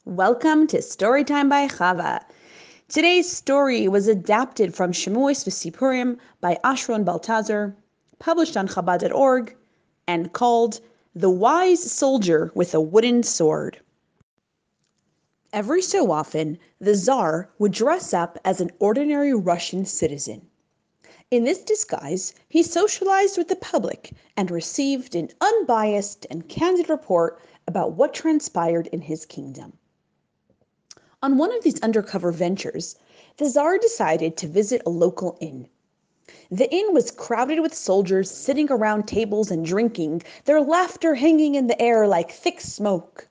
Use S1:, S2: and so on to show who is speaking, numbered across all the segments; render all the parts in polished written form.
S1: Welcome to Storytime by Chava. Today's story was adapted from Shemuos V'Sipurim by Ashron Baltazar, published on Chabad.org, and called The Wise Soldier with a Wooden Sword. Every so often, the Tsar would dress up as an ordinary Russian citizen. In this disguise, he socialized with the public and received an unbiased and candid report about what transpired in his kingdom. On one of these undercover ventures, the Tsar decided to visit a local inn. The inn was crowded with soldiers sitting around tables and drinking, their laughter hanging in the air like thick smoke.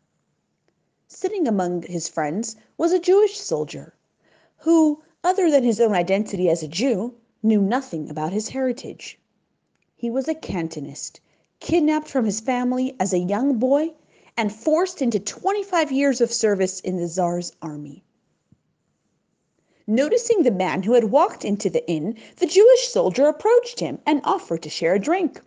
S1: Sitting among his friends was a Jewish soldier, who, other than his own identity as a Jew, knew nothing about his heritage. He was a Cantonist, kidnapped from his family as a young boy and forced into 25 years of service in the Tsar's army. Noticing the man who had walked into the inn, the Jewish soldier approached him and offered to share a drink.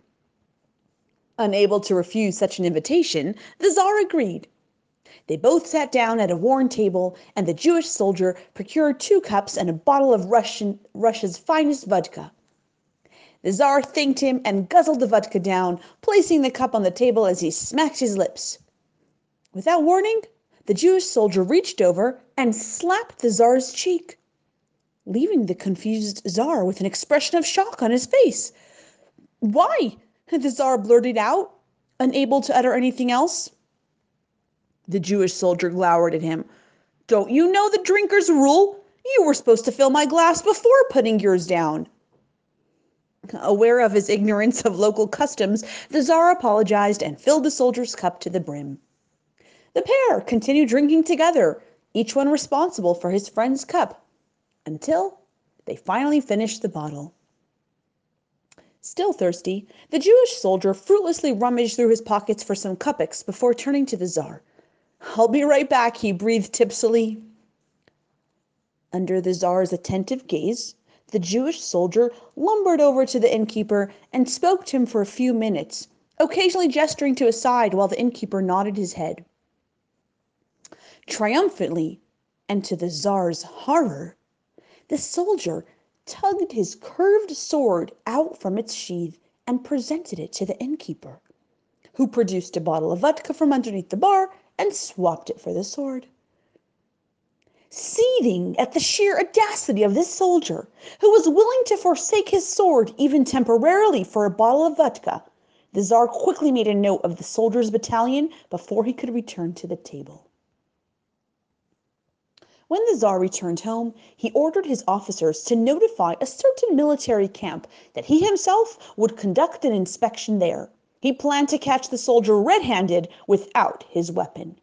S1: Unable to refuse such an invitation, the Tsar agreed. They both sat down at a worn table, and the Jewish soldier procured 2 cups and a bottle of Russia's finest vodka. The Tsar thanked him and guzzled the vodka down, placing the cup on the table as he smacked his lips. Without warning, the Jewish soldier reached over and slapped the Tsar's cheek, leaving the confused Tsar with an expression of shock on his face. "Why?" the Tsar blurted out, unable to utter anything else. The Jewish soldier glowered at him. "Don't you know the drinker's rule? You were supposed to fill my glass before putting yours down." Aware of his ignorance of local customs, the Tsar apologized and filled the soldier's cup to the brim. The pair continued drinking together, each one responsible for his friend's cup, until they finally finished the bottle. Still thirsty, the Jewish soldier fruitlessly rummaged through his pockets for some kopecks before turning to the Tsar. "I'll be right back," he breathed tipsily. Under the Tsar's attentive gaze, the Jewish soldier lumbered over to the innkeeper and spoke to him for a few minutes, occasionally gesturing to his side while the innkeeper nodded his head. Triumphantly, and to the Tsar's horror, the soldier tugged his curved sword out from its sheath and presented it to the innkeeper, who produced a bottle of vodka from underneath the bar and swapped it for the sword. Seething at the sheer audacity of this soldier, who was willing to forsake his sword even temporarily for a bottle of vodka, the Tsar quickly made a note of the soldiers' battalion before he could return to the table. When the Tsar returned home, he ordered his officers to notify a certain military camp that he himself would conduct an inspection there. He planned to catch the soldier red-handed without his weapon.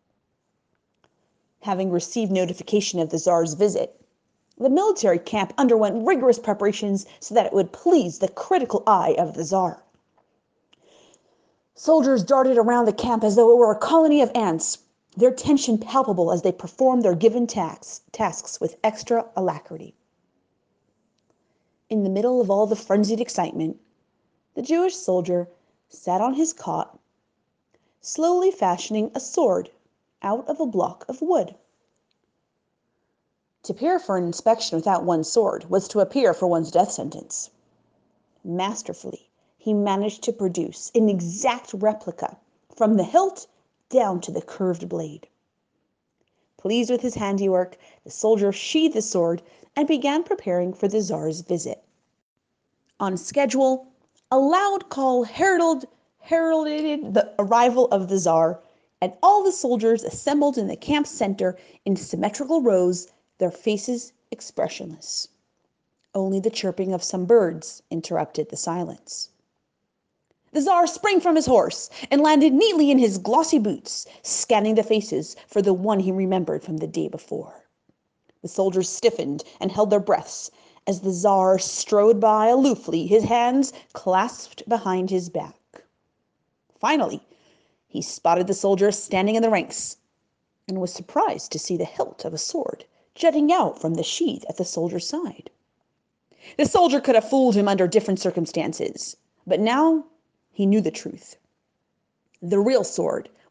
S1: Having received notification of the Tsar's visit, the military camp underwent rigorous preparations so that it would please the critical eye of the Tsar. Soldiers darted around the camp as though it were a colony of ants, their tension palpable as they performed their given tasks with extra alacrity. In the middle of all the frenzied excitement, the Jewish soldier sat on his cot, slowly fashioning a sword out of a block of wood. To appear for an inspection without one's sword was to appear for one's death sentence. Masterfully, he managed to produce an exact replica from the hilt down to the curved blade. Pleased with his handiwork, the soldier sheathed the sword and began preparing for the Tsar's visit. On schedule, a loud call heralded the arrival of the Tsar, and all the soldiers assembled in the camp center in symmetrical rows, their faces expressionless. Only the chirping of some birds interrupted the silence. The Tsar sprang from his horse and landed neatly in his glossy boots, scanning the faces for the one he remembered from the day before. The soldiers stiffened and held their breaths as the Tsar strode by aloofly, his hands clasped behind his back. Finally, he spotted the soldier standing in the ranks and was surprised to see the hilt of a sword jutting out from the sheath at the soldier's side. The soldier could have fooled him under different circumstances, but now he knew the truth. The real sword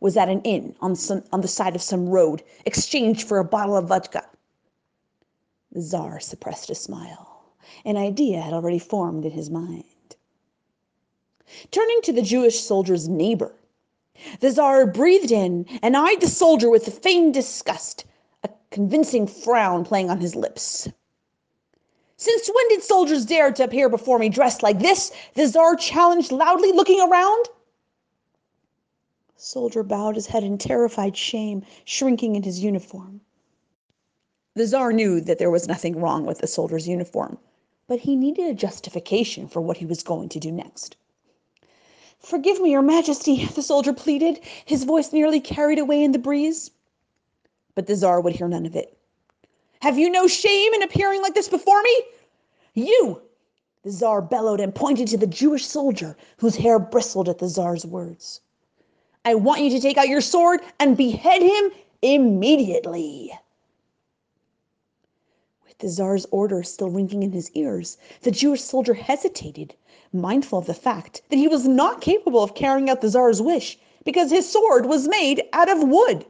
S1: was at an inn on the side of some road, exchanged for a bottle of vodka. The Tsar suppressed a smile. An idea had already formed in his mind. Turning to the Jewish soldier's neighbor, the Tsar breathed in and eyed the soldier with feigned disgust, a convincing frown playing on his lips. "Since when did soldiers dare to appear before me dressed like this?" the Tsar challenged loudly, looking around. The soldier bowed his head in terrified shame, shrinking in his uniform. The Tsar knew that there was nothing wrong with the soldier's uniform, but he needed a justification for what he was going to do next. "Forgive me, Your Majesty," the soldier pleaded, his voice nearly carried away in the breeze. But the Tsar would hear none of it. "Have you no shame in appearing like this before me? You!" The Tsar bellowed and pointed to the Jewish soldier, whose hair bristled at the Tsar's words. "I want you to take out your sword and behead him immediately." With the Tsar's order still ringing in his ears, the Jewish soldier hesitated, mindful of the fact that he was not capable of carrying out the Tsar's wish because his sword was made out of wood.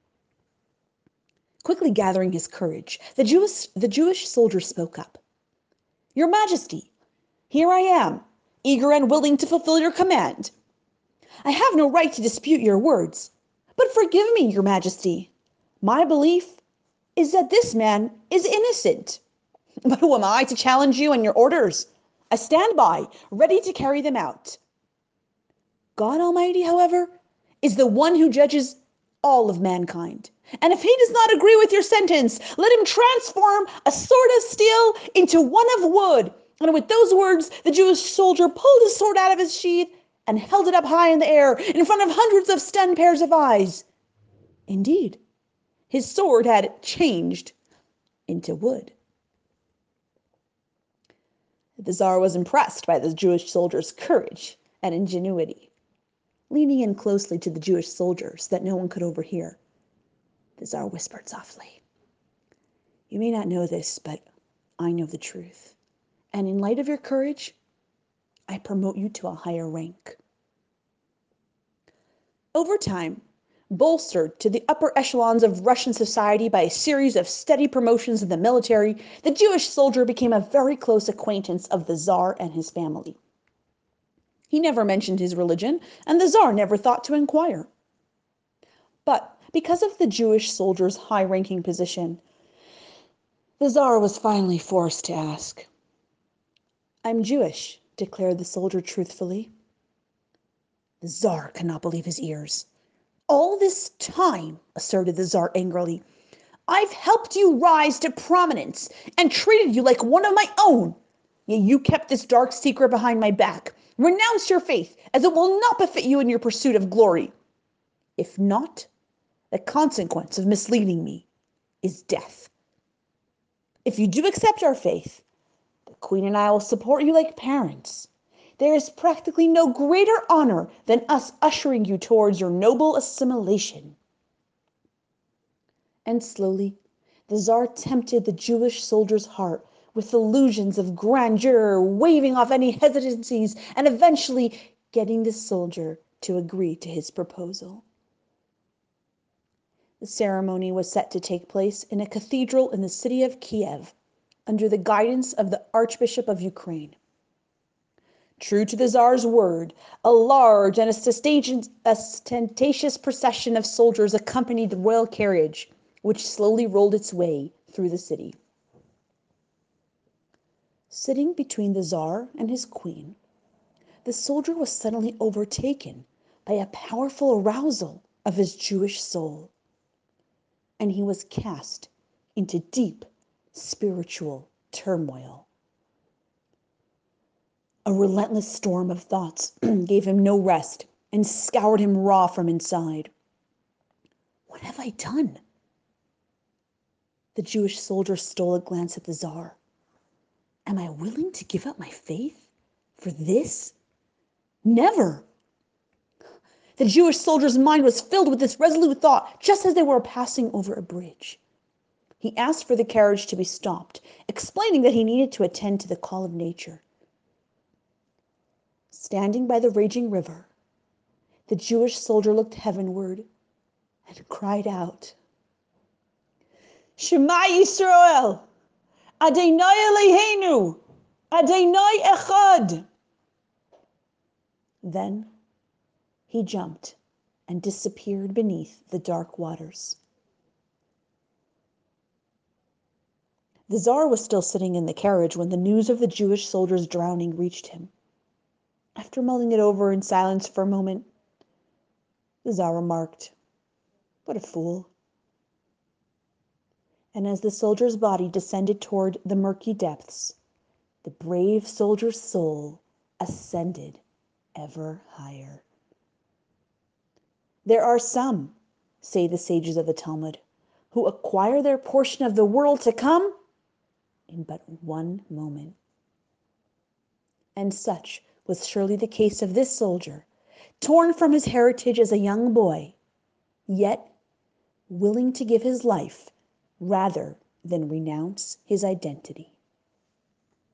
S1: Quickly gathering his courage, the Jewish soldier spoke up. "Your Majesty, here I am, eager and willing to fulfill your command. I have no right to dispute your words, but forgive me, Your Majesty. My belief is that this man is innocent. But who am I to challenge you and your orders? I stand by, ready to carry them out. God Almighty, however, is the one who judges all of mankind. And if he does not agree with your sentence, let him transform a sword of steel into one of wood." And with those words, the Jewish soldier pulled his sword out of his sheath and held it up high in the air in front of hundreds of stunned pairs of eyes. Indeed, his sword had changed into wood. The Tsar was impressed by the Jewish soldier's courage and ingenuity. Leaning in closely to the Jewish soldier so that no one could overhear, the Tsar whispered softly, "You may not know this, but I know the truth. And in light of your courage, I promote you to a higher rank." Over time, bolstered to the upper echelons of Russian society by a series of steady promotions in the military, the Jewish soldier became a very close acquaintance of the Tsar and his family. He never mentioned his religion, and the Tsar never thought to inquire. But because of the Jewish soldier's high-ranking position, the Tsar was finally forced to ask. "I'm Jewish," declared the soldier truthfully. The Tsar could not believe his ears. "All this time," asserted the Tsar angrily, "I've helped you rise to prominence and treated you like one of my own. Yet you kept this dark secret behind my back. Renounce your faith, as it will not befit you in your pursuit of glory. If not, the consequence of misleading me is death. If you do accept our faith, the Queen and I will support you like parents. There is practically no greater honor than us ushering you towards your noble assimilation." And slowly, the Tsar tempted the Jewish soldier's heart with illusions of grandeur, waving off any hesitancies and eventually getting the soldier to agree to his proposal. The ceremony was set to take place in a cathedral in the city of Kiev, under the guidance of the Archbishop of Ukraine. True to the Tsar's word, a large and ostentatious procession of soldiers accompanied the royal carriage, which slowly rolled its way through the city. Sitting between the Tsar and his queen, the soldier was suddenly overtaken by a powerful arousal of his Jewish soul, and he was cast into deep spiritual turmoil. A relentless storm of thoughts gave him no rest and scoured him raw from inside. What have I done? The Jewish soldier stole a glance at the Tsar. Am I willing to give up my faith for this? Never! The Jewish soldier's mind was filled with this resolute thought just as they were passing over a bridge. He asked for the carriage to be stopped, explaining that he needed to attend to the call of nature. Standing by the raging river, The Jewish soldier looked heavenward and cried out, Shema Yisrael, Adonai Eloheinu, Adonai Echad. Then he jumped and disappeared beneath the dark waters. The Tsar was still sitting in the carriage when the news of the Jewish soldier's drowning reached him. After mulling it over in silence for a moment, the Tsar remarked, What a fool. And as the soldier's body descended toward the murky depths, the brave soldier's soul ascended ever higher. There are some, say the sages of the Talmud, who acquire their portion of the world to come in but one moment. And such was surely the case of this soldier, torn from his heritage as a young boy, yet willing to give his life rather than renounce his identity.